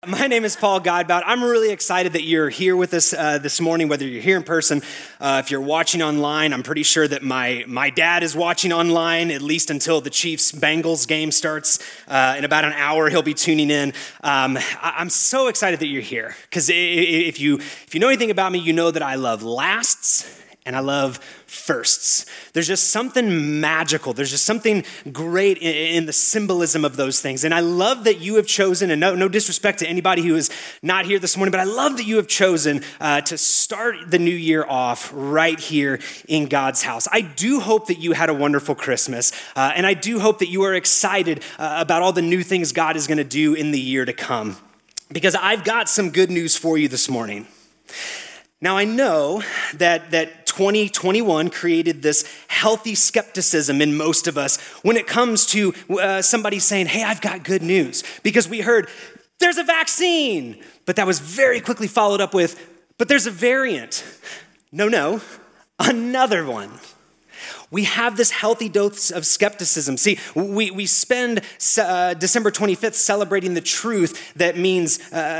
My name is Paul Godbout. I'm really excited that you're here with us this morning, whether you're here in person, if you're watching online. I'm pretty sure that my dad is watching online, at least until the Chiefs-Bengals game starts. In about an hour, he'll be tuning in. I'm so excited that you're here, because if you know anything about me, you know that I love lasts and I love firsts. There's just something magical. There's just something great in the symbolism of those things. And I love that you have chosen, and no disrespect to anybody who is not here this morning, but I love that you have chosen to start the new year off right here in God's house. I do hope that you had a wonderful Christmas, and I do hope that you are excited about all the new things God is going to do in the year to come, because I've got some good news for you this morning. Now, I know that 2021 created this healthy skepticism in most of us when it comes to somebody saying, hey, I've got good news, because we heard there's a vaccine, but that was very quickly followed up with, but there's a variant. No, another one. We have this healthy dose of skepticism. See, we spend December 25th celebrating the truth that means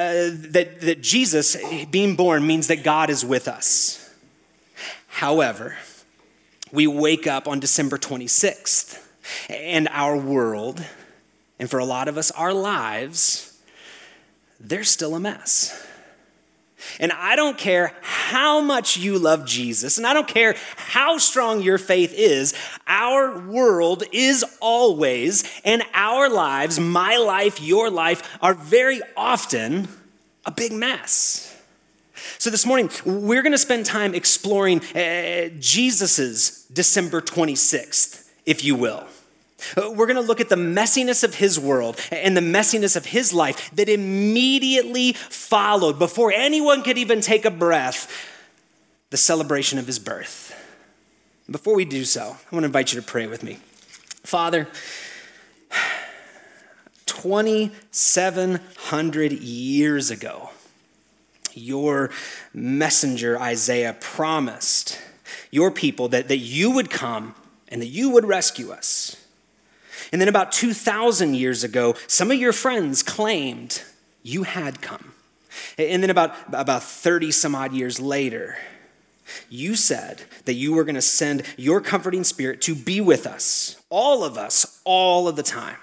that Jesus being born means that God is with us. However, we wake up on December 26th, and our world, and for a lot of us, our lives, they're still a mess. And I don't care how much you love Jesus, and I don't care how strong your faith is, our world is always, and our lives, my life, your life, are very often a big mess. So this morning, we're going to spend time exploring Jesus's December 26th, if you will. We're going to look at the messiness of his world and the messiness of his life that immediately followed, before anyone could even take a breath, the celebration of his birth. Before we do so, I want to invite you to pray with me. Father, 2,700 years ago, your messenger Isaiah promised your people that you would come and that you would rescue us. And then about 2,000 years ago, some of your friends claimed you had come. And then about 30 some odd years later, you said that you were going to send your comforting spirit to be with us, all of the time.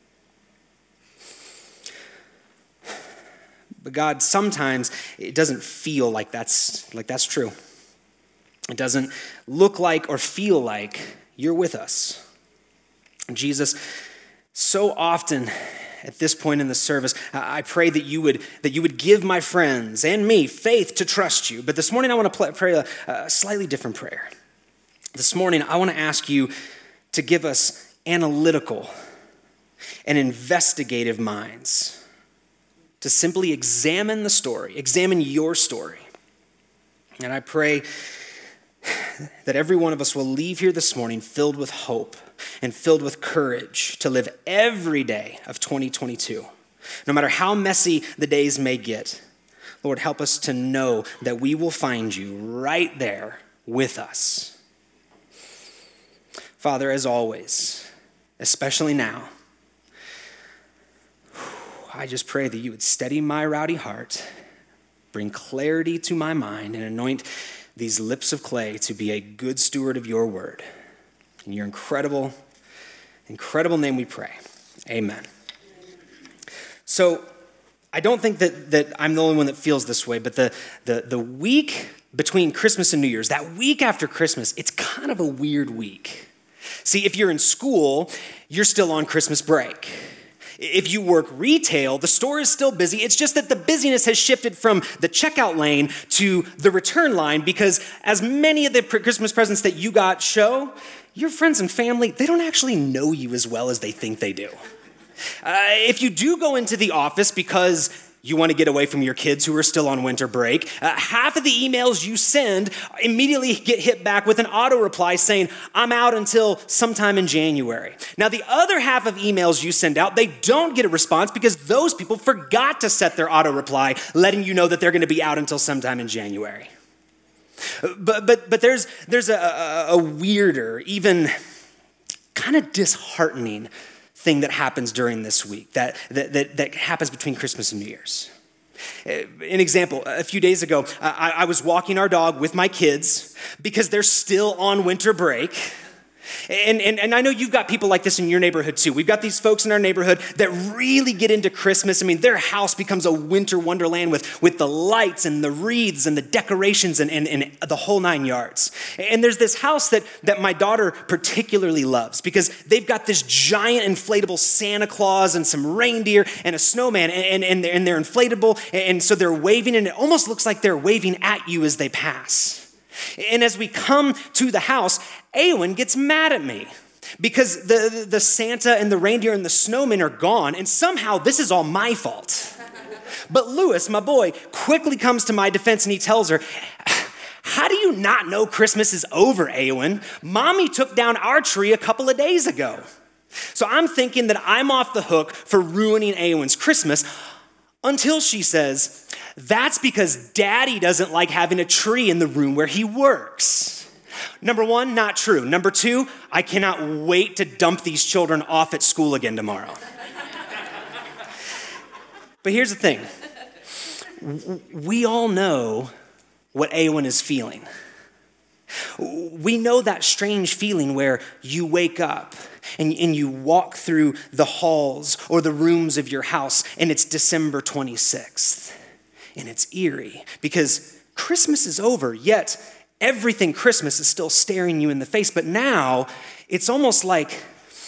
But God, sometimes it doesn't feel like that's true. It doesn't look like or feel like you're with us. Jesus, so often at this point in the service, I pray that you would give my friends and me faith to trust you. But this morning I want to pray a slightly different prayer. This morning I want to ask you to give us analytical and investigative minds to simply examine the story, examine your story. And I pray that every one of us will leave here this morning filled with hope and filled with courage to live every day of 2022. No matter how messy the days may get, Lord, help us to know that we will find you right there with us. Father, as always, especially now, I just pray that you would steady my rowdy heart, bring clarity to my mind, and anoint these lips of clay to be a good steward of your word. In your incredible name we pray. Amen. So I don't think that I'm the only one that feels this way, but the week between Christmas and New Year's, that week after Christmas, it's kind of a weird week. See, if you're in school, you're still on Christmas break. If you work retail, the store is still busy. It's just that the busyness has shifted from the checkout lane to the return line, because as many of the Christmas presents that you got show, your friends and family, they don't actually know you as well as they think they do. If you do go into the office because you want to get away from your kids who are still on winter break, half of the emails you send immediately get hit back with an auto reply saying, I'm out until sometime in January. Now, the other half of emails you send out, they don't get a response because those people forgot to set their auto reply, letting you know that they're going to be out until sometime in January. But there's a weirder, even kind of disheartening thing that happens during this week, that happens between Christmas and New Year's. An example, a few days ago, I was walking our dog with my kids because they're still on winter break. And I know you've got people like this in your neighborhood too. We've got these folks in our neighborhood that really get into Christmas. I mean, their house becomes a winter wonderland with the lights and the wreaths and the decorations and the whole 9 yards. And there's this house that my daughter particularly loves because they've got this giant inflatable Santa Claus and some reindeer and a snowman and they're inflatable. And so they're waving and it almost looks like they're waving at you as they pass. And as we come to the house, Eowyn gets mad at me because the Santa and the reindeer and the snowman are gone, and somehow this is all my fault. But Lewis, my boy, quickly comes to my defense and he tells her, "How do you not know Christmas is over, Eowyn? Mommy took down our tree a couple of days ago." So I'm thinking that I'm off the hook for ruining Eowyn's Christmas until she says, "That's because Daddy doesn't like having a tree in the room where he works." Number one, not true. Number two, I cannot wait to dump these children off at school again tomorrow. But here's the thing. We all know what Eowyn is feeling. We know that strange feeling where you wake up and you walk through the halls or the rooms of your house and it's December 26th. And it's eerie because Christmas is over, yet everything Christmas is still staring you in the face. But now it's almost like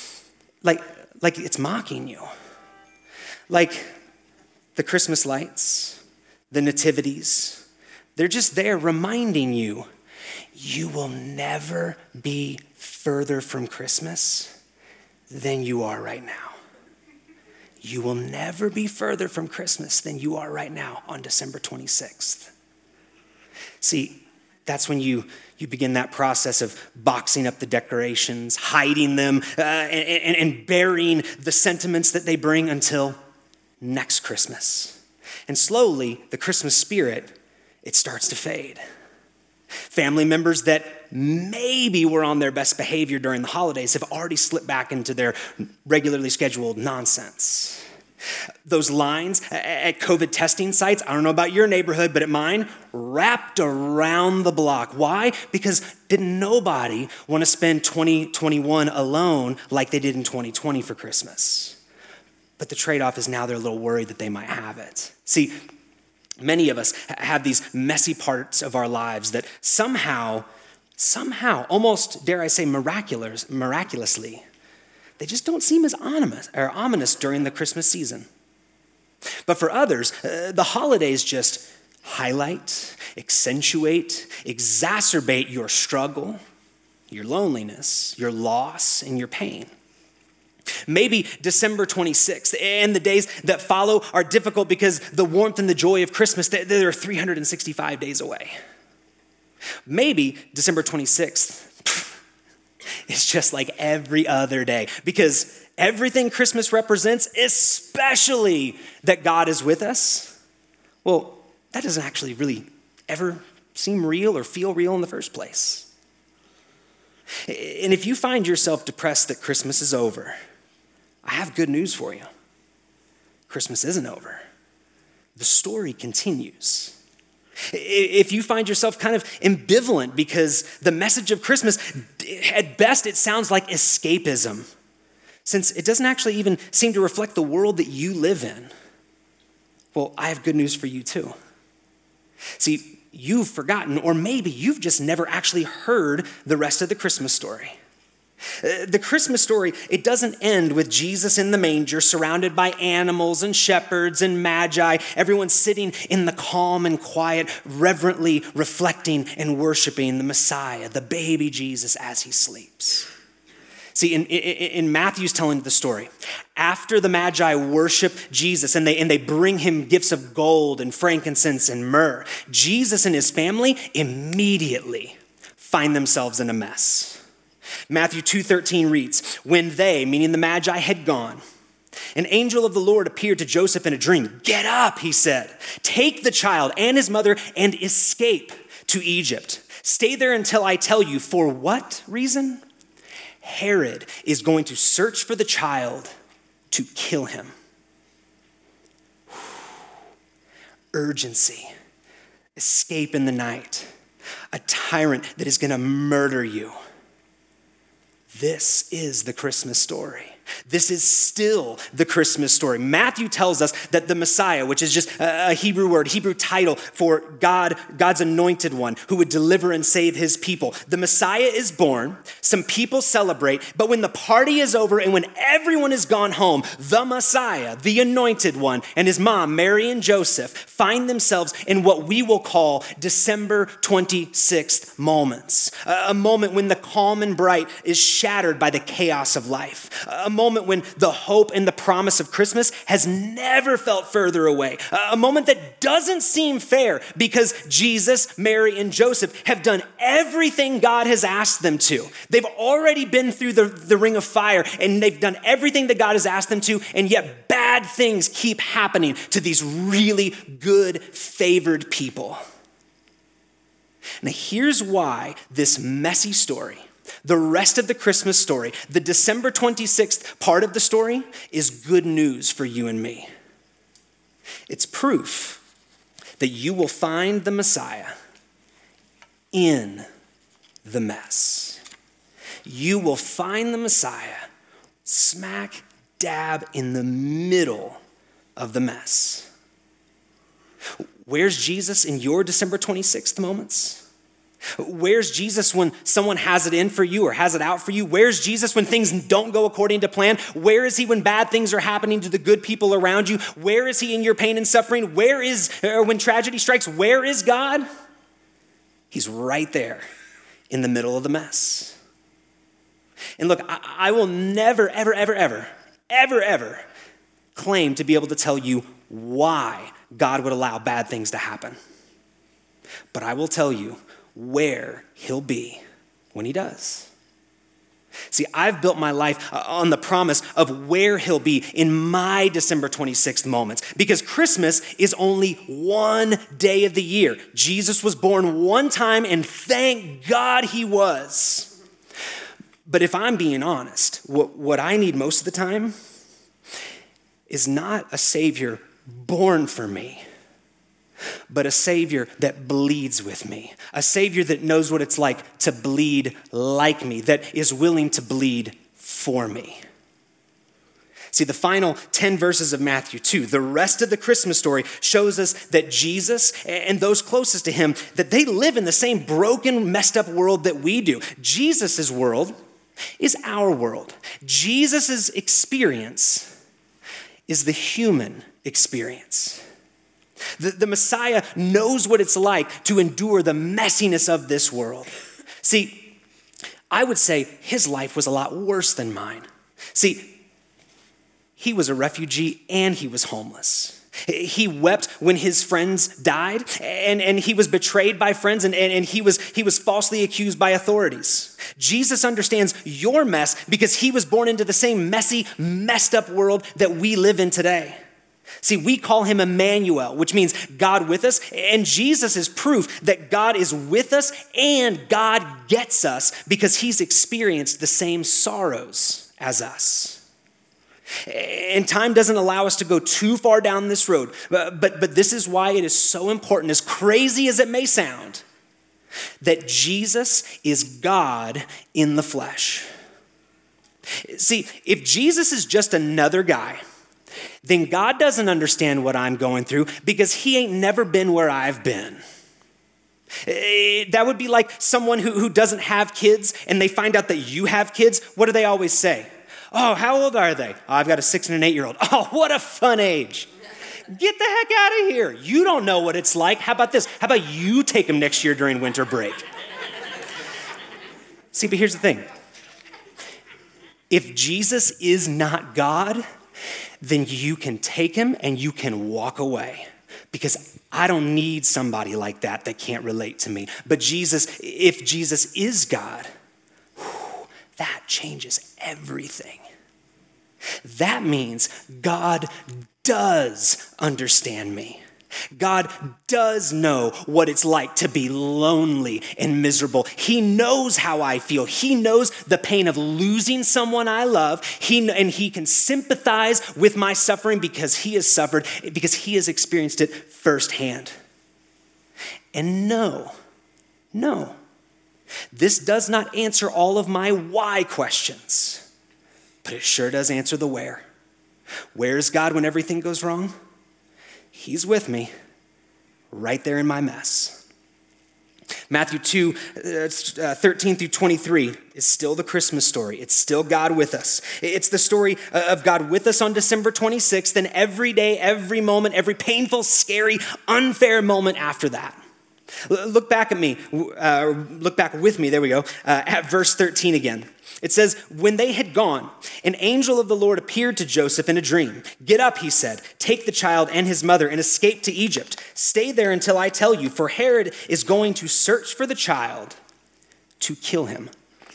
it's mocking you. Like the Christmas lights, the nativities, they're just there reminding you, you will never be further from Christmas than you are right now. You will never be further from Christmas than you are right now on December 26th. See, that's when you begin that process of boxing up the decorations, hiding them, and burying the sentiments that they bring until next Christmas. And slowly, the Christmas spirit, it starts to fade. Family members that maybe were on their best behavior during the holidays have already slipped back into their regularly scheduled nonsense. Those lines at COVID testing sites, I don't know about your neighborhood, but at mine, wrapped around the block. Why? Because didn't nobody want to spend 2021 alone like they did in 2020 for Christmas. But the trade-off is now they're a little worried that they might have it. See, many of us have these messy parts of our lives that somehow, almost, dare I say, miraculously, they just don't seem as ominous during the Christmas season. But for others, the holidays just highlight, accentuate, exacerbate your struggle, your loneliness, your loss, and your pain. Maybe December 26th and the days that follow are difficult because the warmth and the joy of Christmas, they're 365 days away. Maybe December 26th is just like every other day because everything Christmas represents, especially that God is with us, well, that doesn't actually really ever seem real or feel real in the first place. And if you find yourself depressed that Christmas is over, I have good news for you. Christmas isn't over. The story continues. If you find yourself kind of ambivalent because the message of Christmas, at best, it sounds like escapism, since it doesn't actually even seem to reflect the world that you live in, well, I have good news for you too. See, you've forgotten, or maybe you've just never actually heard the rest of the Christmas story. The Christmas story, it doesn't end with Jesus in the manger surrounded by animals and shepherds and magi, everyone sitting in the calm and quiet, reverently reflecting and worshiping the Messiah, the baby Jesus, as he sleeps. See, in Matthew's telling the story, after the magi worship Jesus and they bring him gifts of gold and frankincense and myrrh, Jesus and his family immediately find themselves in a mess. Matthew 2:13 reads, when they, meaning the Magi, had gone, an angel of the Lord appeared to Joseph in a dream. Get up, he said, take the child and his mother and escape to Egypt. Stay there until I tell you. For what reason? Herod is going to search for the child to kill him. Urgency, escape in the night, a tyrant that is going to murder you. This is the Christmas story. This is still the Christmas story. Matthew tells us that the Messiah, which is just a Hebrew word, Hebrew title for God's anointed one who would deliver and save his people. The Messiah is born. Some people celebrate, but when the party is over and when everyone has gone home, the Messiah, the anointed one, and his mom, Mary and Joseph, find themselves in what we will call December 26th moments. A moment when the calm and bright is shattered by the chaos of life. A moment when the hope and the promise of Christmas has never felt further away. A moment that doesn't seem fair because Jesus, Mary, and Joseph have done everything God has asked them to. They've already been through the ring of fire and they've done everything that God has asked them to, and yet bad things keep happening to these really good, favored people. Now here's why this messy story, the rest of the Christmas story, the December 26th part of the story, is good news for you and me. It's proof that you will find the Messiah in the mess. You will find the Messiah smack dab in the middle of the mess. Where's Jesus in your December 26th moments? Where's Jesus when someone has it in for you or has it out for you? Where's Jesus when things don't go according to plan? Where is he when bad things are happening to the good people around you? Where is he in your pain and suffering? When tragedy strikes, where is God? He's right there in the middle of the mess. And look, I will never, ever, ever, ever, ever, ever claim to be able to tell you why God would allow bad things to happen. But I will tell you where he'll be when he does. See, I've built my life on the promise of where he'll be in my December 26th moments, because Christmas is only one day of the year. Jesus was born one time, and thank God he was. But if I'm being honest, what I need most of the time is not a Savior born for me, but a Savior that bleeds with me, a Savior that knows what it's like to bleed like me, that is willing to bleed for me. See, the final 10 verses of Matthew 2, the rest of the Christmas story shows us that Jesus and those closest to him, that they live in the same broken, messed up world that we do. Jesus' world is our world. Jesus' experience is the human experience. The Messiah knows what it's like to endure the messiness of this world. See, I would say his life was a lot worse than mine. See, he was a refugee and he was homeless. He wept when his friends died, and he was betrayed by friends, and he was falsely accused by authorities. Jesus understands your mess because he was born into the same messy, messed up world that we live in today. See, we call him Emmanuel, which means God with us, and Jesus is proof that God is with us and God gets us because he's experienced the same sorrows as us. And time doesn't allow us to go too far down this road, but this is why it is so important, as crazy as it may sound, that Jesus is God in the flesh. See, if Jesus is just another guy, then God doesn't understand what I'm going through because he ain't never been where I've been. That would be like someone who doesn't have kids and they find out that you have kids. What do they always say? Oh, how old are they? Oh, I've got a 6 and an 8-year-old. Oh, what a fun age. Get the heck out of here. You don't know what it's like. How about this? How about you take them next year during winter break? See, but here's the thing. If Jesus is not God, then you can take him and you can walk away, because I don't need somebody like that can't relate to me. But if Jesus is God, that changes everything. That means God does understand me. God does know what it's like to be lonely and miserable. He knows how I feel. He knows the pain of losing someone I love. He can sympathize with my suffering because he has suffered, because he has experienced it firsthand. And no, this does not answer all of my why questions, but it sure does answer the where. Where's God when everything goes wrong? He's with me right there in my mess. Matthew 2, 13 through 23 is still the Christmas story. It's still God with us. It's the story of God with us on December 26th and every day, every moment, every painful, scary, unfair moment after that. Look back with me, there we go, at verse 13 again. It says, when they had gone, an angel of the Lord appeared to Joseph in a dream. Get up, he said, take the child and his mother and escape to Egypt. Stay there until I tell you, for Herod is going to search for the child to kill him.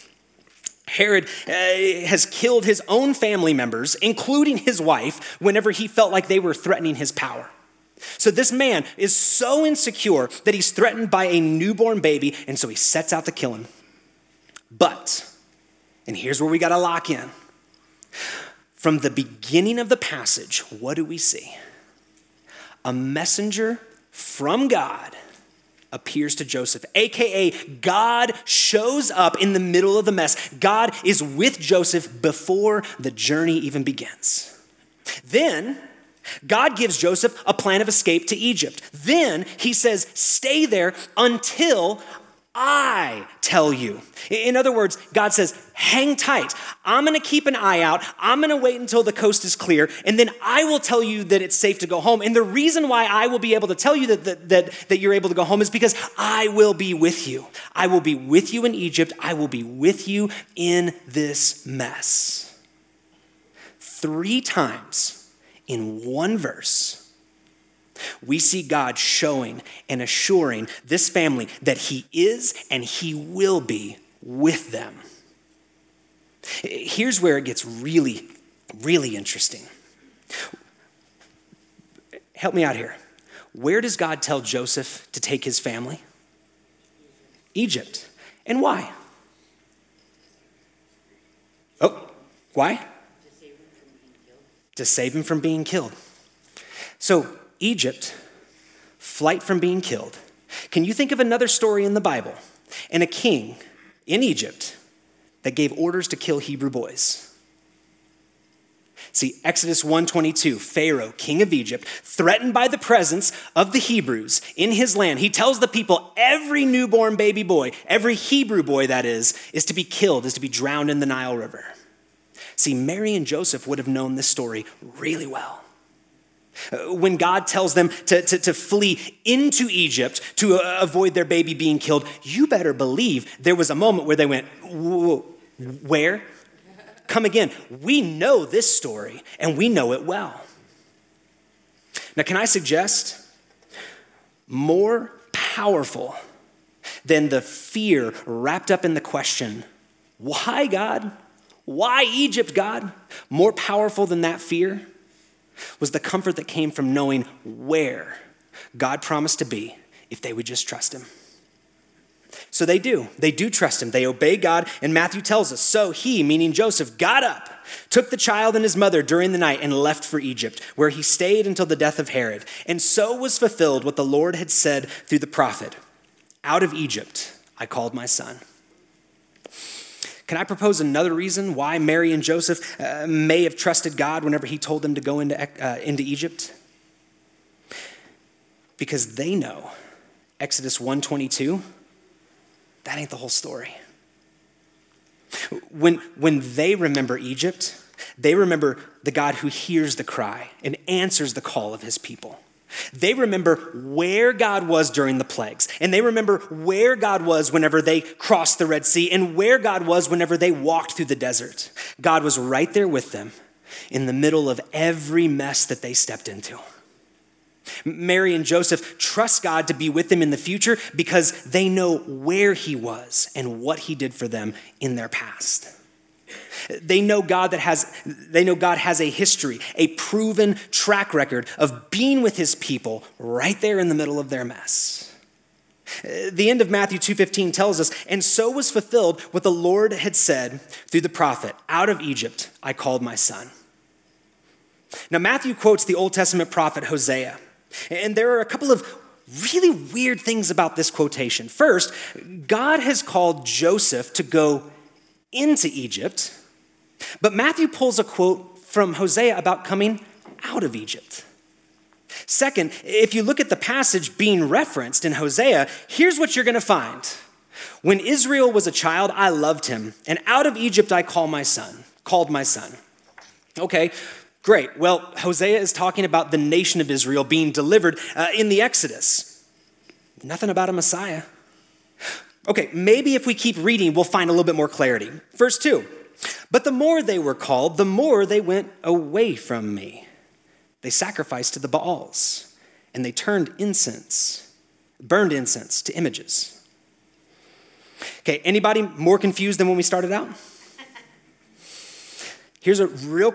Herod has killed his own family members, including his wife, whenever he felt like they were threatening his power. So this man is so insecure that he's threatened by a newborn baby, and so he sets out to kill him. But, and here's where we got to lock in. From the beginning of the passage, what do we see? A messenger from God appears to Joseph, aka God shows up in the middle of the mess. God is with Joseph before the journey even begins. Then God gives Joseph a plan of escape to Egypt. Then he says, stay there until I tell you. In other words, God says, hang tight. I'm going to keep an eye out. I'm going to wait until the coast is clear, and then I will tell you that it's safe to go home. And the reason why I will be able to tell you that you're able to go home is because I will be with you. I will be with you in Egypt. I will be with you in this mess. 3 times in one verse, we see God showing and assuring this family that he is and he will be with them. Here's where it gets really, really interesting. Help me out here. Where does God tell Joseph to take his family? Egypt. And why? Oh, why? To save him from being killed. So Egypt, flight from being killed. Can you think of another story in the Bible and a king in Egypt that gave orders to kill Hebrew boys? See, Exodus 1:22, Pharaoh, king of Egypt, threatened by the presence of the Hebrews in his land, he tells the people every newborn baby boy, every Hebrew boy that is to be killed, is to be drowned in the Nile River. See, Mary and Joseph would have known this story really well. When God tells them to flee into Egypt to avoid their baby being killed, you better believe there was a moment where they went, where? Come again. We know this story, and we know it well. Now, can I suggest more powerful than the fear wrapped up in the question, why, God? Why Egypt, God? More powerful than that fear was the comfort that came from knowing where God promised to be if they would just trust him. So they do. They do trust him. They obey God, and Matthew tells us, so he, meaning Joseph, got up, took the child and his mother during the night and left for Egypt, where he stayed until the death of Herod. And so was fulfilled what the Lord had said through the prophet, out of Egypt I called my son. Can I propose another reason why Mary and Joseph may have trusted God whenever he told them to go into Egypt? Because they know Exodus 1:22, that ain't the whole story. When they remember Egypt, they remember the God who hears the cry and answers the call of his people. They remember where God was during the plagues, and they remember where God was whenever they crossed the Red Sea and where God was whenever they walked through the desert. God was right there with them in the middle of every mess that they stepped into. Mary and Joseph trust God to be with them in the future because they know where he was and what he did for them in their past. They know God has a history, a proven track record of being with his people right there in the middle of their mess. The end of Matthew 2:15 tells us, and so was fulfilled what the Lord had said through the prophet, out of Egypt I called my son. Now Matthew quotes the Old Testament prophet Hosea, and there are a couple of really weird things about this quotation. First, God has called Joseph to go into Egypt, but Matthew pulls a quote from Hosea about coming out of Egypt. Second, if you look at the passage being referenced in Hosea, here's what you're going to find. When Israel was a child, I loved him, and out of Egypt I called my son. Okay, great. Well, Hosea is talking about the nation of Israel being delivered in the Exodus. Nothing about a Messiah. Okay, maybe if we keep reading, we'll find a little bit more clarity. Verse 2, but the more they were called, the more they went away from me. They sacrificed to the Baals, and they burned incense to images. Okay, anybody more confused than when we started out? Here's a real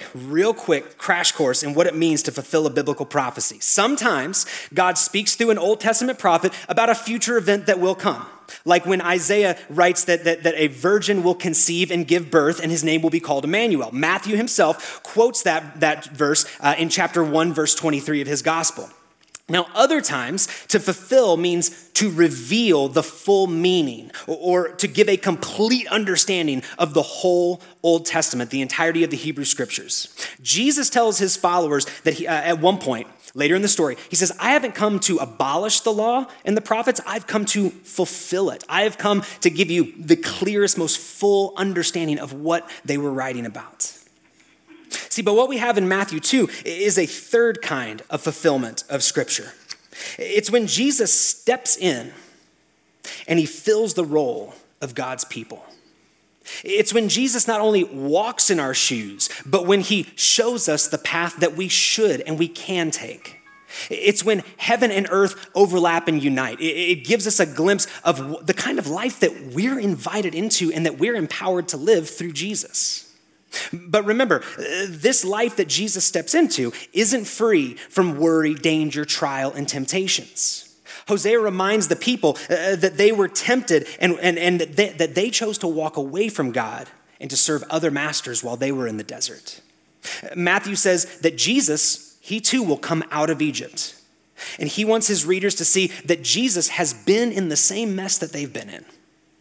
quick crash course in what it means to fulfill a biblical prophecy. Sometimes God speaks through an Old Testament prophet about a future event that will come. Like when Isaiah writes that a virgin will conceive and give birth and his name will be called Emmanuel. Matthew himself quotes that verse in chapter 1, verse 23 of his gospel. Now, other times, to fulfill means to reveal the full meaning or to give a complete understanding of the whole Old Testament, the entirety of the Hebrew Scriptures. Jesus tells his followers that at one point, later in the story, he says, I haven't come to abolish the law and the prophets, I've come to fulfill it. I have come to give you the clearest, most full understanding of what they were writing about. See, but what we have in Matthew 2 is a third kind of fulfillment of Scripture. It's when Jesus steps in and he fills the role of God's people. It's when Jesus not only walks in our shoes, but when he shows us the path that we should and we can take. It's when heaven and earth overlap and unite. It gives us a glimpse of the kind of life that we're invited into and that we're empowered to live through Jesus. But remember, this life that Jesus steps into isn't free from worry, danger, trial, and temptations. Hosea reminds the people that they were tempted and that they chose to walk away from God and to serve other masters while they were in the desert. Matthew says that Jesus, he too will come out of Egypt. And he wants his readers to see that Jesus has been in the same mess that they've been in.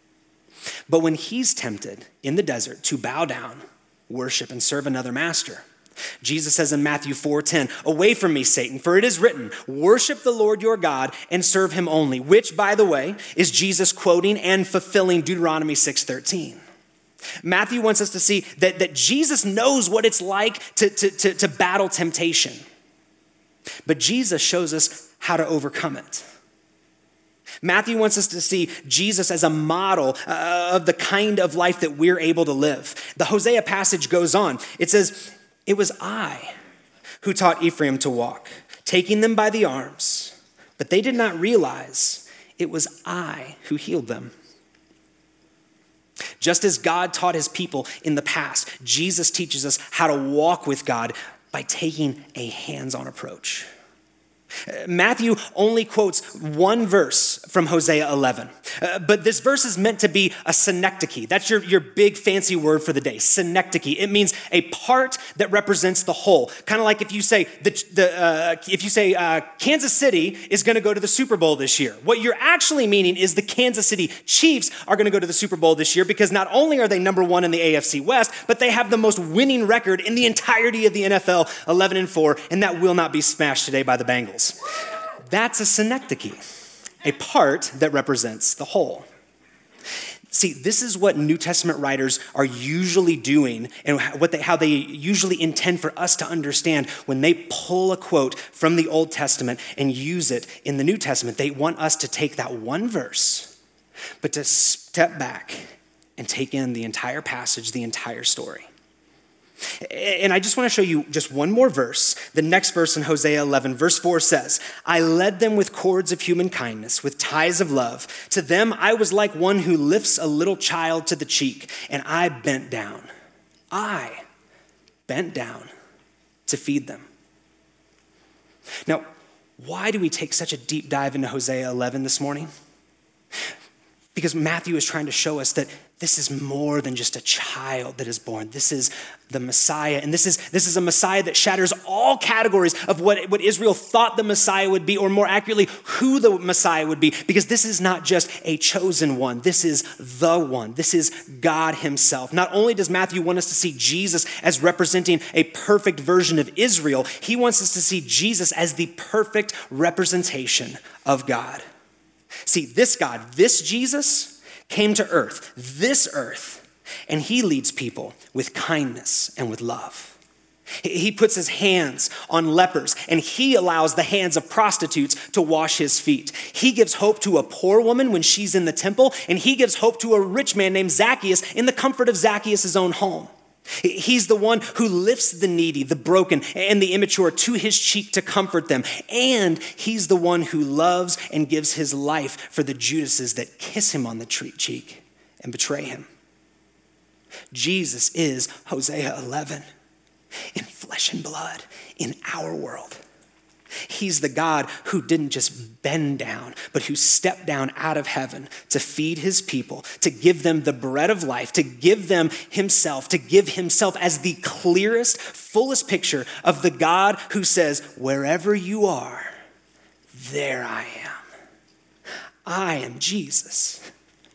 But when he's tempted in the desert to bow down, worship, and serve another master, Jesus says in Matthew 4:10, away from me, Satan, for it is written, worship the Lord your God and serve him only, which, by the way, is Jesus quoting and fulfilling Deuteronomy 6:13. Matthew wants us to see that Jesus knows what it's like to battle temptation, but Jesus shows us how to overcome it. Matthew wants us to see Jesus as a model of the kind of life that we're able to live. The Hosea passage goes on. It says, it was I who taught Ephraim to walk, taking them by the arms, but they did not realize it was I who healed them. Just as God taught his people in the past, Jesus teaches us how to walk with God by taking a hands-on approach. Matthew only quotes one verse from Hosea 11, but this verse is meant to be a synecdoche. That's your big fancy word for the day, synecdoche. It means a part that represents the whole. Kind of like if you say Kansas City is going to go to the Super Bowl this year. What you're actually meaning is the Kansas City Chiefs are going to go to the Super Bowl this year because not only are they number one in the AFC West, but they have the most winning record in the entirety of the NFL, 11-4, and that will not be smashed today by the Bengals. That's a synecdoche, a part that represents the whole. See, this is what New Testament writers are usually doing and how they usually intend for us to understand when they pull a quote from the Old Testament and use it in the New Testament. They want us to take that one verse, but to step back and take in the entire passage, the entire story. And I just want to show you just one more verse. The next verse in Hosea 11, verse 4 says, I led them with cords of human kindness, with ties of love. To them I was like one who lifts a little child to the cheek, and I bent down. I bent down to feed them. Now, why do we take such a deep dive into Hosea 11 this morning? Because Matthew is trying to show us that this is more than just a child that is born. This is the Messiah. And this is a Messiah that shatters all categories of what Israel thought the Messiah would be, or more accurately, who the Messiah would be. Because this is not just a chosen one. This is the one. This is God himself. Not only does Matthew want us to see Jesus as representing a perfect version of Israel, he wants us to see Jesus as the perfect representation of God. See, this God, this Jesus, came to earth, this earth, and he leads people with kindness and with love. He puts his hands on lepers, and he allows the hands of prostitutes to wash his feet. He gives hope to a poor woman when she's in the temple, and he gives hope to a rich man named Zacchaeus in the comfort of Zacchaeus' own home. He's the one who lifts the needy, the broken, and the immature to his cheek to comfort them. And he's the one who loves and gives his life for the Judases that kiss him on the cheek and betray him. Jesus is Hosea 11 in flesh and blood in our world. He's the God who didn't just bend down, but who stepped down out of heaven to feed his people, to give them the bread of life, to give them himself, to give himself as the clearest, fullest picture of the God who says, wherever you are, there I am. I am Jesus.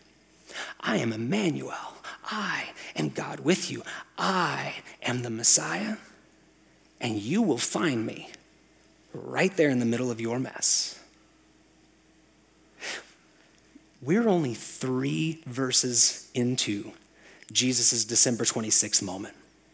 I am Emmanuel. I am God with you. I am the Messiah, and you will find me right there in the middle of your mess. We're only 3 verses into Jesus' December 26th moment.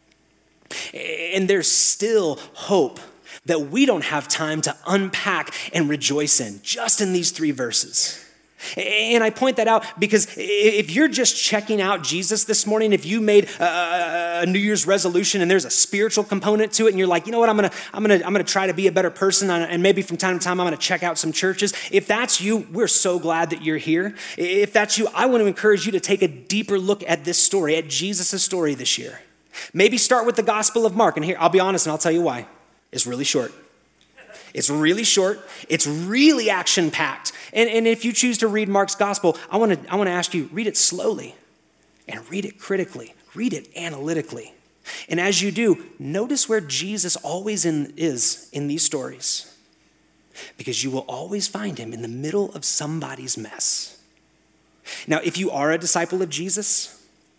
And there's still hope that we don't have time to unpack and rejoice in, just in these 3 verses. And I point that out because if you're just checking out Jesus this morning, if you made a New Year's resolution and there's a spiritual component to it, and you're like, you know what, I'm gonna try to be a better person, and maybe from time to time I'm gonna check out some churches. If that's you, we're so glad that you're here. If that's you, I want to encourage you to take a deeper look at this story, at Jesus' story this year. Maybe start with the Gospel of Mark, and here I'll be honest, and I'll tell you why. It's really short. It's really short. It's really action-packed. And if you choose to read Mark's gospel, I want to ask you, read it slowly and read it critically. Read it analytically. And as you do, notice where Jesus always is in these stories, because you will always find him in the middle of somebody's mess. Now, if you are a disciple of Jesus,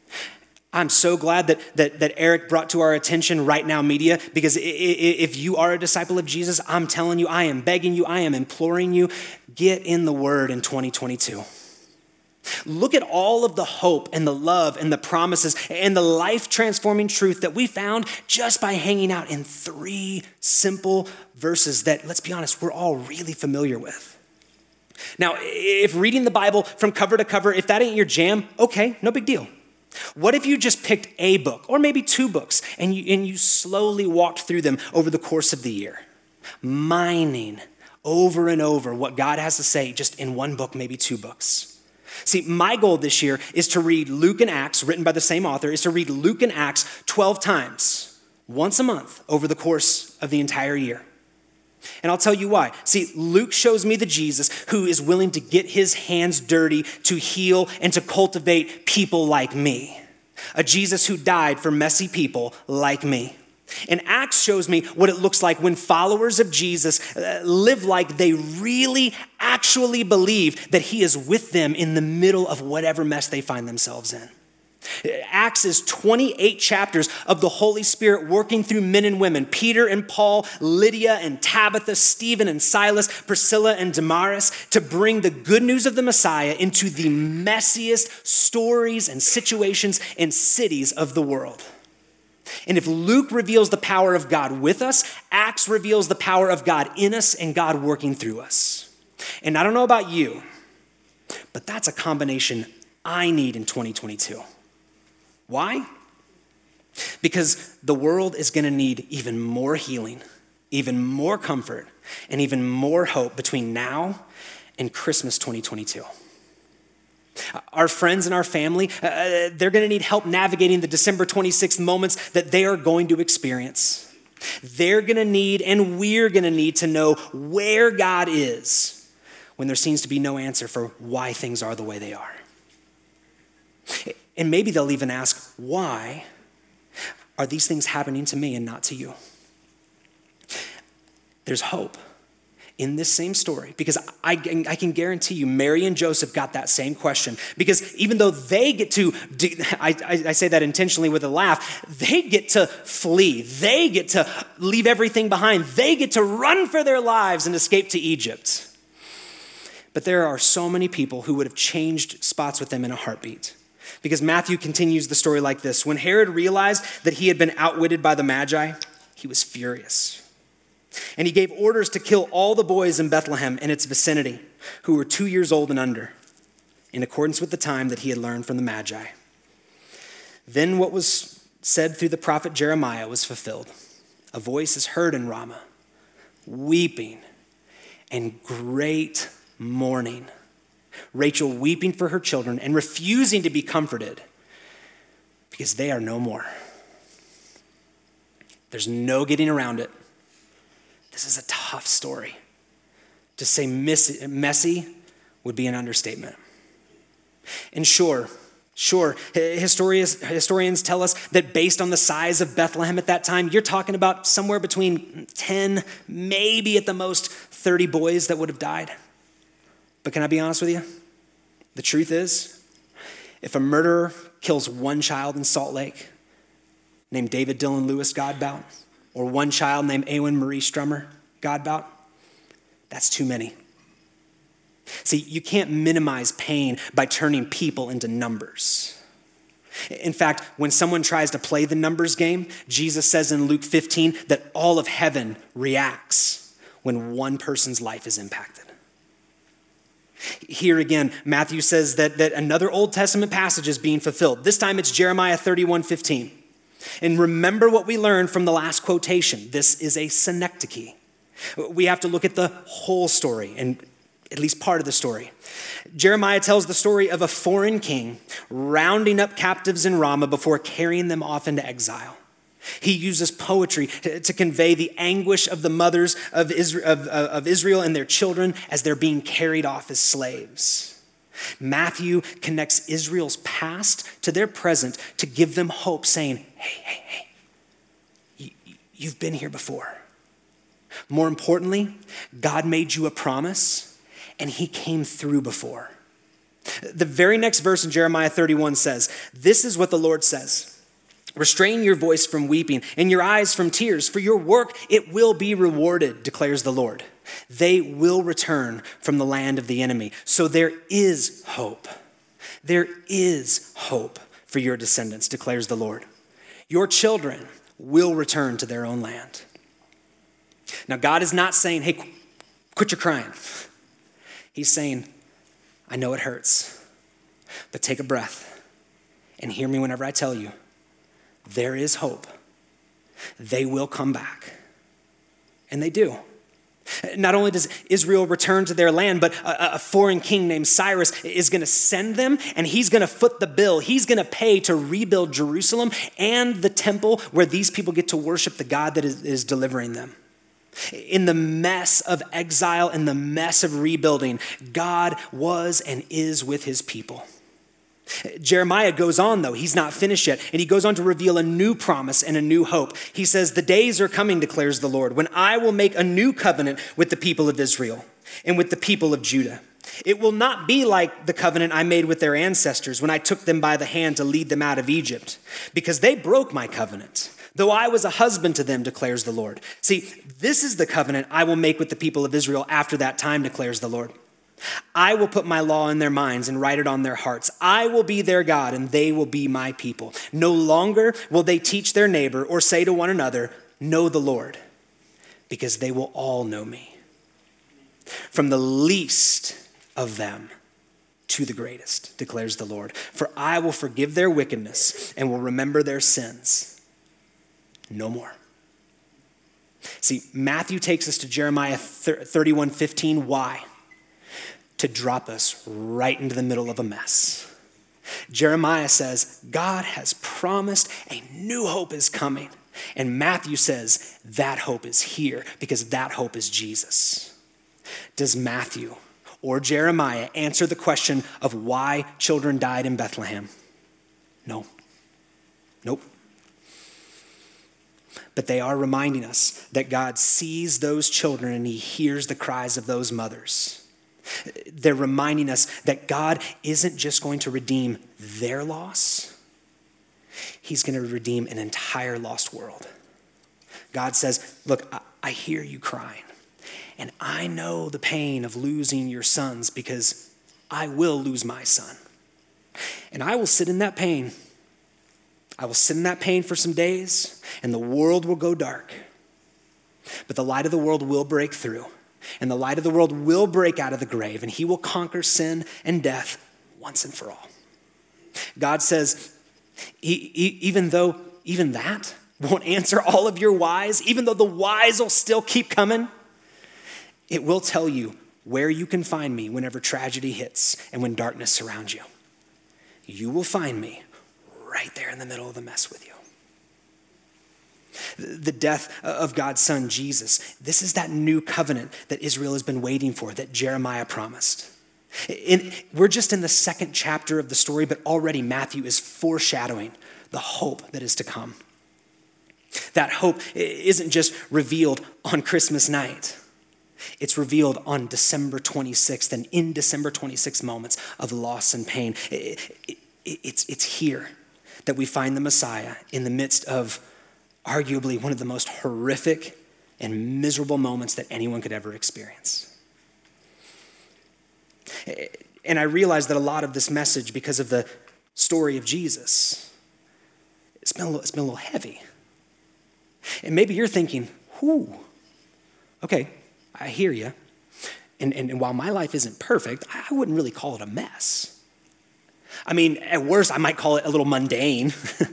I'm so glad that Eric brought to our attention Right Now Media, because if you are a disciple of Jesus, I'm telling you, I am begging you, I am imploring you, get in the Word in 2022. Look at all of the hope and the love and the promises and the life-transforming truth that we found just by hanging out in 3 simple verses that, let's be honest, we're all really familiar with. Now, if reading the Bible from cover to cover, if that ain't your jam, okay, no big deal. What if you just picked a book, or maybe 2 books, and you slowly walked through them over the course of the year, mining over and over what God has to say just in 1 book, maybe 2 books? See, my goal this year is to read Luke and Acts, written by the same author, is to read Luke and Acts 12 times, once a month, over the course of the entire year. And I'll tell you why. See, Luke shows me the Jesus who is willing to get his hands dirty to heal and to cultivate people like me. A Jesus who died for messy people like me. And Acts shows me what it looks like when followers of Jesus live like they really actually believe that he is with them in the middle of whatever mess they find themselves in. Acts is 28 chapters of the Holy Spirit working through men and women, Peter and Paul, Lydia and Tabitha, Stephen and Silas, Priscilla and Damaris, to bring the good news of the Messiah into the messiest stories and situations and cities of the world. And if Luke reveals the power of God with us, Acts reveals the power of God in us and God working through us. And I don't know about you, but that's a combination I need in 2022. Why? Because the world is going to need even more healing, even more comfort, and even more hope between now and Christmas 2022. Our friends and our family, they're going to need help navigating the December 26th moments that they are going to experience. They're going to need, and we're going to need to know where God is when there seems to be no answer for why things are the way they are. And maybe they'll even ask, why are these things happening to me and not to you? There's hope in this same story, because I can guarantee you Mary and Joseph got that same question, because even though they get to, I say that intentionally with a laugh, they get to flee, they get to leave everything behind, they get to run for their lives and escape to Egypt. But there are so many people who would have changed spots with them in a heartbeat. Because Matthew continues the story like this. When Herod realized that he had been outwitted by the Magi, he was furious. And he gave orders to kill all the boys in Bethlehem and its vicinity who were 2 years old and under, in accordance with the time that he had learned from the Magi. Then what was said through the prophet Jeremiah was fulfilled. A voice is heard in Ramah, weeping and great mourning. Rachel weeping for her children and refusing to be comforted because they are no more. There's no getting around it. This is a tough story. To say messy would be an understatement. And sure, historians tell us that based on the size of Bethlehem at that time, you're talking about somewhere between 10, maybe at the most 30 boys that would have died. But can I be honest with you? The truth is, if a murderer kills one child in Salt Lake named David Dylan Lewis Godbout, or one child named Awen Marie Strummer Godbout, that's too many. See, you can't minimize pain by turning people into numbers. In fact, when someone tries to play the numbers game, Jesus says in Luke 15 that all of heaven reacts when one person's life is impacted. Here again, Matthew says that another Old Testament passage is being fulfilled. This time it's Jeremiah 31:15. And remember what we learned from the last quotation. This is a synecdoche. We have to look at the whole story, and at least part of the story. Jeremiah tells the story of a foreign king rounding up captives in Ramah before carrying them off into exile. He uses poetry to convey the anguish of the mothers of Israel and their children as they're being carried off as slaves. Matthew connects Israel's past to their present to give them hope, saying, hey, you've been here before. More importantly, God made you a promise, and he came through before. The very next verse in Jeremiah 31 says, this is what the Lord says. Restrain your voice from weeping and your eyes from tears. For your work, it will be rewarded, declares the Lord. They will return from the land of the enemy. So there is hope. There is hope for your descendants, declares the Lord. Your children will return to their own land. Now, God is not saying, hey, quit your crying. He's saying, I know it hurts, but take a breath and hear me whenever I tell you. There is hope. They will come back. And they do. Not only does Israel return to their land, but a foreign king named Cyrus is going to send them, and he's going to foot the bill. He's going to pay to rebuild Jerusalem and the temple where these people get to worship the God that is delivering them. In the mess of exile, in the mess of rebuilding, God was and is with his people. Jeremiah goes on, though. He's not finished yet. And he goes on to reveal a new promise and a new hope. He says, the days are coming, declares the Lord, when I will make a new covenant with the people of Israel and with the people of Judah. It will not be like the covenant I made with their ancestors when I took them by the hand to lead them out of Egypt, because they broke my covenant, though I was a husband to them, declares the Lord. See, this is the covenant I will make with the people of Israel after that time, declares the Lord. I will put my law in their minds and write it on their hearts. I will be their God, and they will be my people. No longer will they teach their neighbor or say to one another, know the Lord, because they will all know me, from the least of them to the greatest, declares the Lord. For I will forgive their wickedness and will remember their sins no more. See, Matthew takes us to Jeremiah 31:15. Why? To drop us right into the middle of a mess. Jeremiah says, God has promised a new hope is coming. And Matthew says, that hope is here because that hope is Jesus. Does Matthew or Jeremiah answer the question of why children died in Bethlehem? No. Nope. But they are reminding us that God sees those children and he hears the cries of those mothers. They're reminding us that God isn't just going to redeem their loss. He's going to redeem an entire lost world. God says, look, I hear you crying. And I know the pain of losing your sons because I will lose my son. And I will sit in that pain. I will sit in that pain for some days, and the world will go dark. But the light of the world will break through, and the light of the world will break out of the grave, and he will conquer sin and death once and for all. God says, even though even that won't answer all of your whys, even though the whys will still keep coming, it will tell you where you can find me whenever tragedy hits and when darkness surrounds you. You will find me right there in the middle of the mess with you. The death of God's son, Jesus, this is that new covenant that Israel has been waiting for, that Jeremiah promised. We're just in the second chapter of the story, but already Matthew is foreshadowing the hope that is to come. That hope isn't just revealed on Christmas night. It's revealed on December 26th, and in December 26th moments of loss and pain. It's here that we find the Messiah in the midst of arguably one of the most horrific and miserable moments that anyone could ever experience. And I realize that a lot of this message, because of the story of Jesus, it's been a little heavy. And maybe you're thinking, okay, I hear you. And while my life isn't perfect, I wouldn't really call it a mess. I mean, at worst, I might call it a little mundane.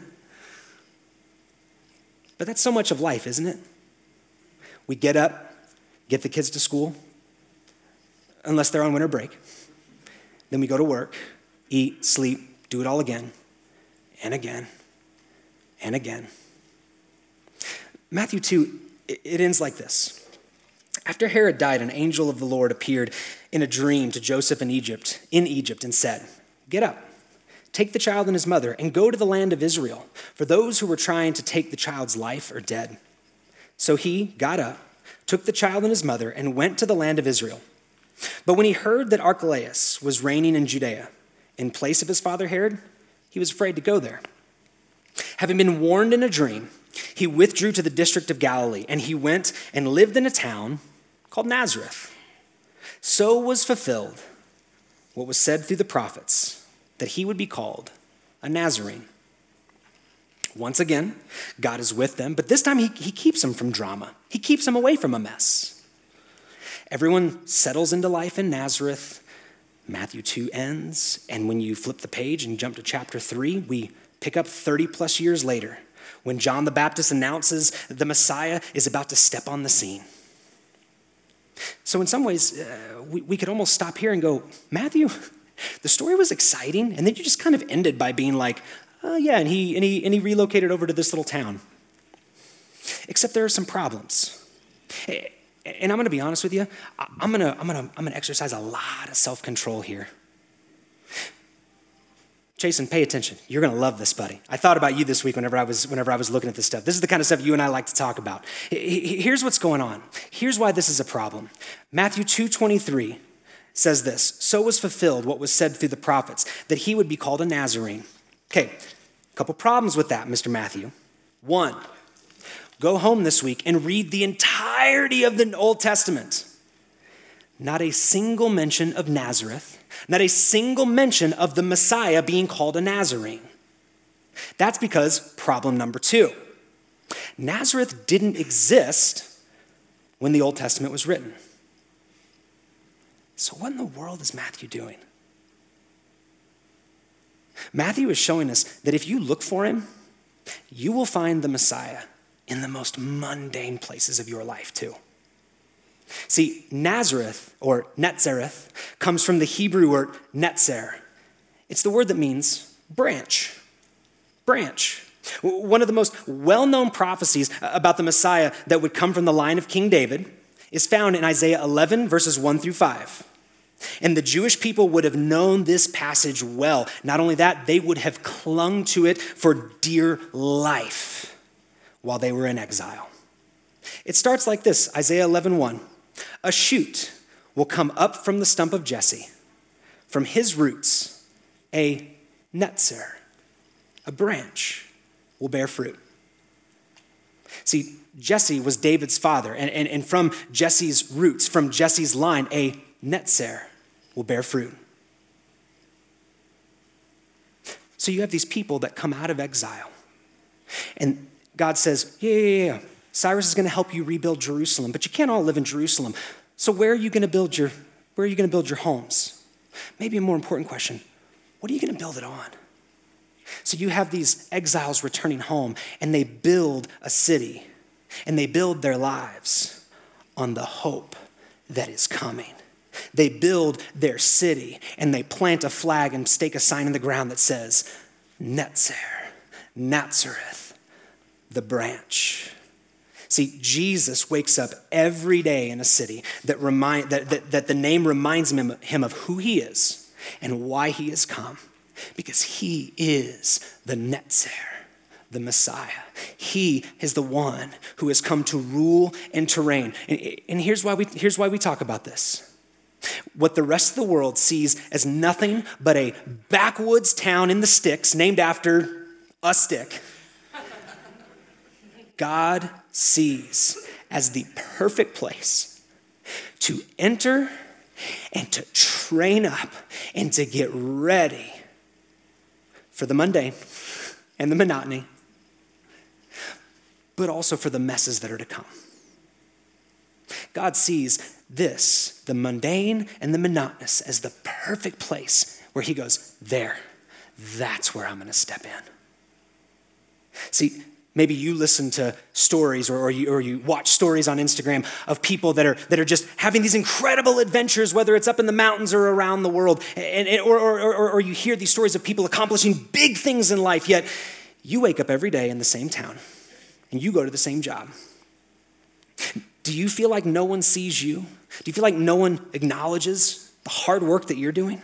But that's so much of life, isn't it? We get up, get the kids to school, unless they're on winter break. Then we go to work, eat, sleep, do it all again, and again, and again. Matthew 2, it ends like this. After Herod died, an angel of the Lord appeared in a dream to Joseph in Egypt, and said, "Get up, take the child and his mother, and go to the land of Israel, for those who were trying to take the child's life are dead." So he got up, took the child and his mother, and went to the land of Israel. But when he heard that Archelaus was reigning in Judea in place of his father Herod, he was afraid to go there. Having been warned in a dream, he withdrew to the district of Galilee, and he went and lived in a town called Nazareth. So was fulfilled what was said through the prophets, that he would be called a Nazarene. Once again, God is with them, but this time he keeps them from drama. He keeps them away from a mess. Everyone settles into life in Nazareth. Matthew 2 ends, and when you flip the page and jump to chapter 3, we pick up 30 plus years later, when John the Baptist announces that the Messiah is about to step on the scene. So in some ways, we could almost stop here and go, Matthew, the story was exciting, and then you just kind of ended by being like, oh yeah, and he relocated over to this little town. Except there are some problems. And I'm going to be honest with you, I'm going to exercise a lot of self-control here. Jason, pay attention. You're going to love this, buddy. I thought about you this week whenever I was looking at this stuff. This is the kind of stuff you and I like to talk about. Here's what's going on. Here's why this is a problem. Matthew 2:23 says this: "So was fulfilled what was said through the prophets, that he would be called a Nazarene." Okay, a couple problems with that, Mr. Matthew. One, go home this week and read the entirety of the Old Testament. Not a single mention of Nazareth. Not a single mention of the Messiah being called a Nazarene. That's because problem number 2. Nazareth didn't exist when the Old Testament was written. So what in the world is Matthew doing? Matthew is showing us that if you look for him, you will find the Messiah in the most mundane places of your life too. See, Nazareth, or Netzareth, comes from the Hebrew word netzer. It's the word that means branch. Branch. One of the most well-known prophecies about the Messiah that would come from the line of King David is found in Isaiah 11, verses 1 through 5. And the Jewish people would have known this passage well. Not only that, they would have clung to it for dear life while they were in exile. It starts like this, Isaiah 11:1. A shoot will come up from the stump of Jesse, from his roots, a netzer, a branch, will bear fruit. See, Jesse was David's father, and from Jesse's roots, from Jesse's line, a netzer will bear fruit. So you have these people that come out of exile, and God says, yeah. Cyrus is going to help you rebuild Jerusalem, but you can't all live in Jerusalem. So where are you going to build your homes? Maybe a more important question, what are you going to build it on? So you have these exiles returning home, and they build a city, and they build their lives on the hope that is coming. They build their city, and they plant a flag and stake a sign in the ground that says, Netzer, Nazareth, the branch. See, Jesus wakes up every day in a city that the name reminds him of who he is and why he has come, because he is the Netzer, the Messiah. He is the one who has come to rule and to reign. And here's why we talk about this. What the rest of the world sees as nothing but a backwoods town in the sticks named after a stick, God sees as the perfect place to enter and to train up and to get ready for the mundane and the monotony, but also for the messes that are to come. God sees this, the mundane and the monotonous, as the perfect place where he goes, that's where I'm going to step in. See, maybe you listen to stories or you watch stories on Instagram of people that are just having these incredible adventures, whether it's up in the mountains or around the world, or you hear these stories of people accomplishing big things in life, yet you wake up every day in the same town and you go to the same job. Do you feel like no one sees you? Do you feel like no one acknowledges the hard work that you're doing?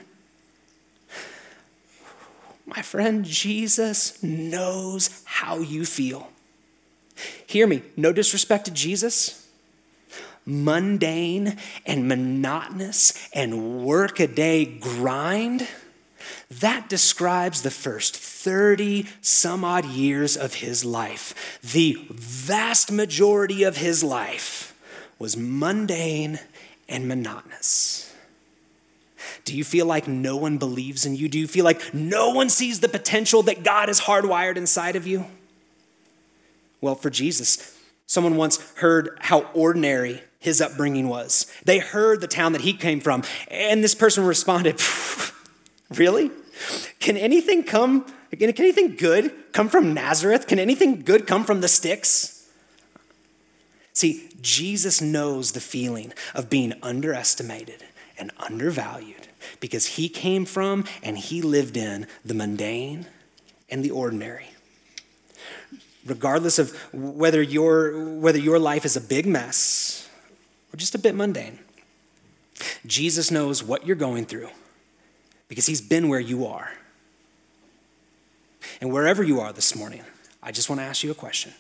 My friend, Jesus knows how you feel. Hear me, no disrespect to Jesus. Mundane and monotonous and work-a-day grind, that describes the first 30 some odd years of his life. The vast majority of his life was mundane and monotonous. Do you feel like no one believes in you? Do you feel like no one sees the potential that God has hardwired inside of you? Well, for Jesus, someone once heard how ordinary his upbringing was. They heard the town that he came from, and this person responded, really? Can anything good come from Nazareth? Can anything good come from the sticks? See, Jesus knows the feeling of being underestimated and undervalued, because he came from and he lived in the mundane and the ordinary. Regardless of whether your life is a big mess or just a bit mundane, Jesus knows what you're going through because he's been where you are. And wherever you are this morning, I just want to ask you a question.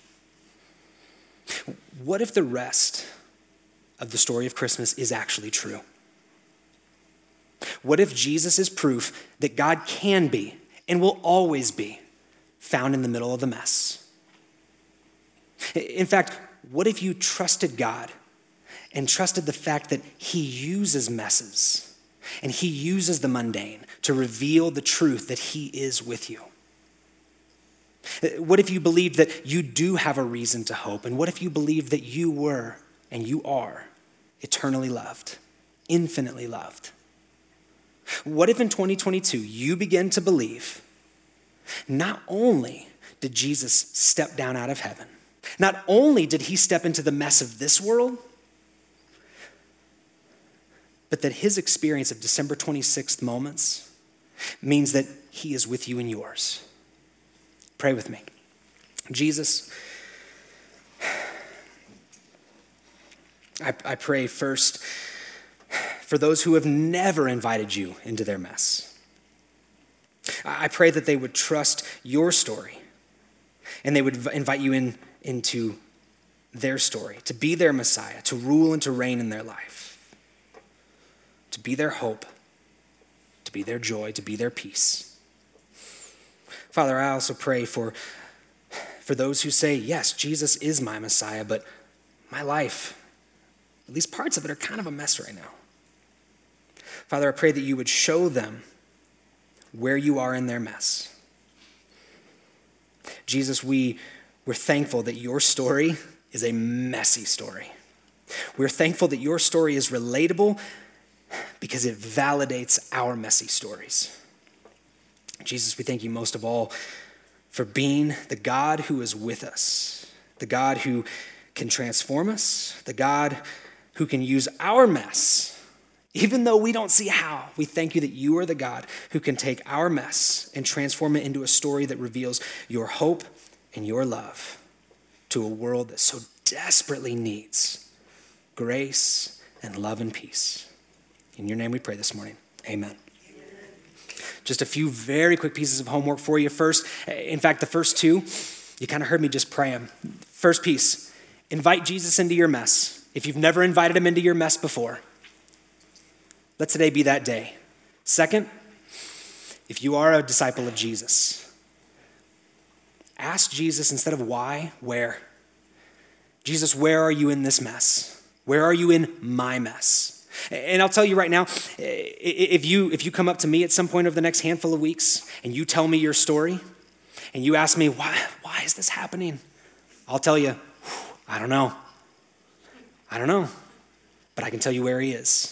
What if the rest of the story of Christmas is actually true? What if Jesus is proof that God can be and will always be found in the middle of the mess? In fact, what if you trusted God and trusted the fact that he uses messes and he uses the mundane to reveal the truth that he is with you? What if you believed that you do have a reason to hope? And what if you believed that you were and you are eternally loved, infinitely loved? What if in 2022 you begin to believe not only did Jesus step down out of heaven, Not only did he step into the mess of this world, but that his experience of December 26th moments means that he is with you in yours. Pray with me. Jesus, I pray first for those who have never invited you into their mess. I pray that they would trust your story and they would invite you into their story, to be their Messiah, to rule and to reign in their life, to be their hope, to be their joy, to be their peace. Father, I also pray for those who say, yes, Jesus is my Messiah, but my life, at least parts of it, are kind of a mess right now. Father, I pray that you would show them where you are in their mess. Jesus, we're thankful that your story is a messy story. We're thankful that your story is relatable because it validates our messy stories. Jesus, we thank you most of all for being the God who is with us, the God who can transform us, the God who can use our mess. Even though we don't see how, we thank you that you are the God who can take our mess and transform it into a story that reveals your hope and your love to a world that so desperately needs grace and love and peace. In your name we pray this morning. Amen. Just a few very quick pieces of homework for you. First, in fact, the first two, you kind of heard me just pray them. First piece, invite Jesus into your mess. If you've never invited him into your mess before, let today be that day. Second, if you are a disciple of Jesus, ask Jesus instead of why, where. Jesus, where are you in this mess? Where are you in my mess? And I'll tell you right now, if you come up to me at some point over the next handful of weeks and you tell me your story and you ask me, why is this happening? I'll tell you, I don't know. But I can tell you where he is.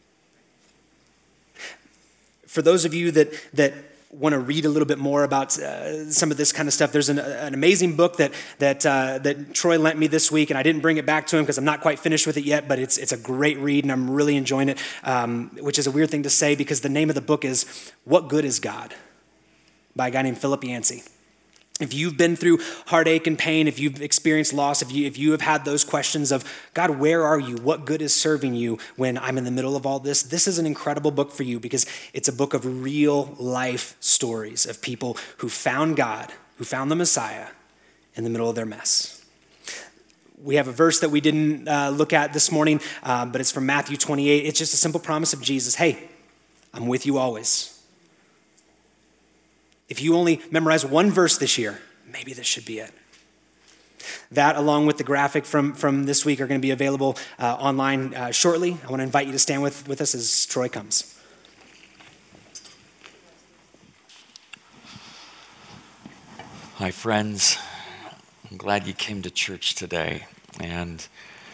For those of you that want to read a little bit more about some of this kind of stuff, there's an amazing book that Troy lent me this week, and I didn't bring it back to him because I'm not quite finished with it yet, but it's a great read, and I'm really enjoying it, which is a weird thing to say because the name of the book is What Good is God? By a guy named Philip Yancey. If you've been through heartache and pain, if you've experienced loss, if you have had those questions of, God, where are you? What good is serving you when I'm in the middle of all this? This is an incredible book for you because it's a book of real life stories of people who found God, who found the Messiah in the middle of their mess. We have a verse that we didn't look at this morning, but it's from Matthew 28. It's just a simple promise of Jesus. Hey, I'm with you always. If you only memorize one verse this year, maybe this should be it. That, along with the graphic from this week, are going to be available online shortly. I want to invite you to stand with us as Troy comes. Hi, friends. I'm glad you came to church today. And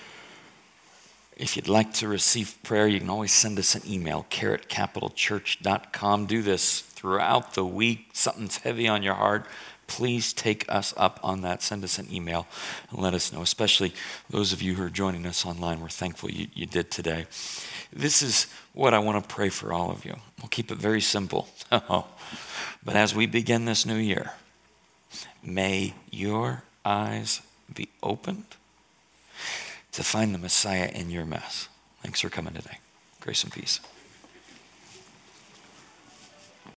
if you'd like to receive prayer, you can always send us an email, carrotcapitalchurch.com. Do this throughout the week. Something's heavy on your heart. Please take us up on that. Send us an email and let us know, especially those of you who are joining us online. We're thankful you did today. This is what I want to pray for all of you. We'll keep it very simple. But as we begin this new year, may your eyes be opened to find the Messiah in your mess. Thanks for coming today. Grace and peace.